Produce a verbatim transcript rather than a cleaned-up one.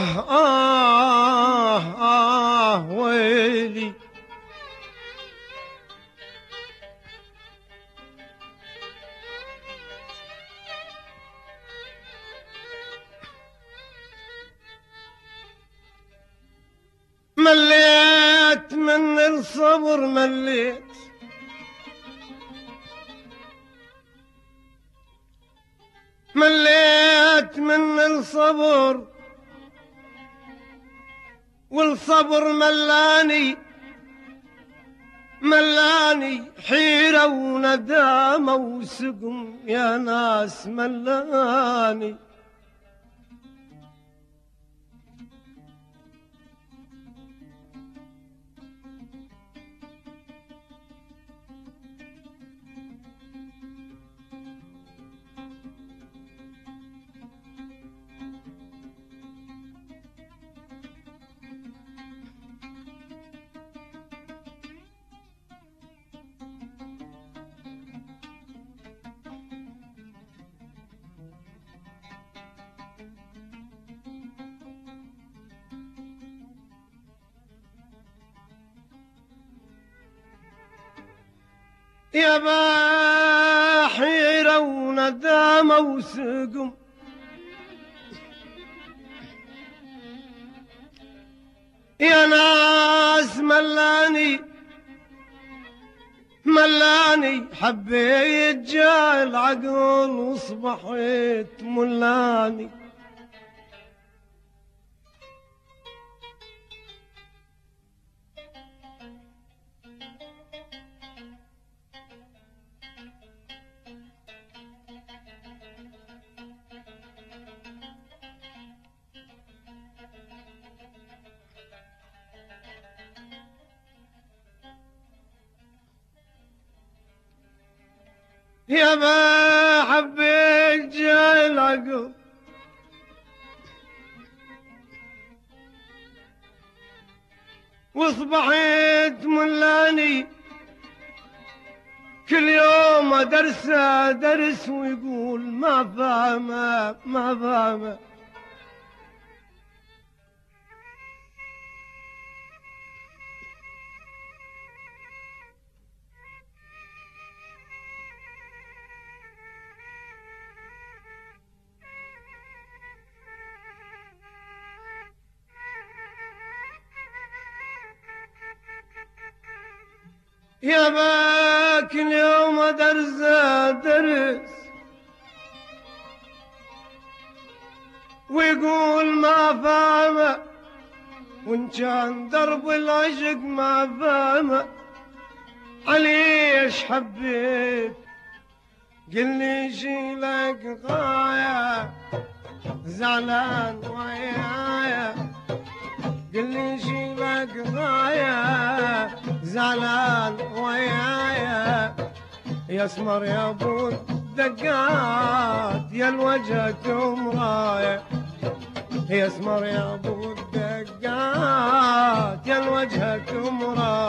آه آه ويلي مليت من الصبر مليت مليت من الصبر والصبر ملاني ملاني حيرة وندامة وسقم يا ناس ملاني يا باحيرة وندامة وسقم يا ناس ملاني ملاني حبيت جاء العقل وصبحت ملاني يا ما حبيت جاي العقل واصبحت ملاني كل يوم ادرس درس ويقول ما فاهمه ما فاهمه يا باك اليوم درس درس ويقول ما فاهمه وان كان درب العشق ما فاهمه عليش حبيت قلني شيلك غاية زعلان ويايا قلني شيلك غاية زعلان ويايا يا اسمر يا ابو الدقات يا الوجه مرايا يا اسمر يا ابو الدقات يا الوجه مرايا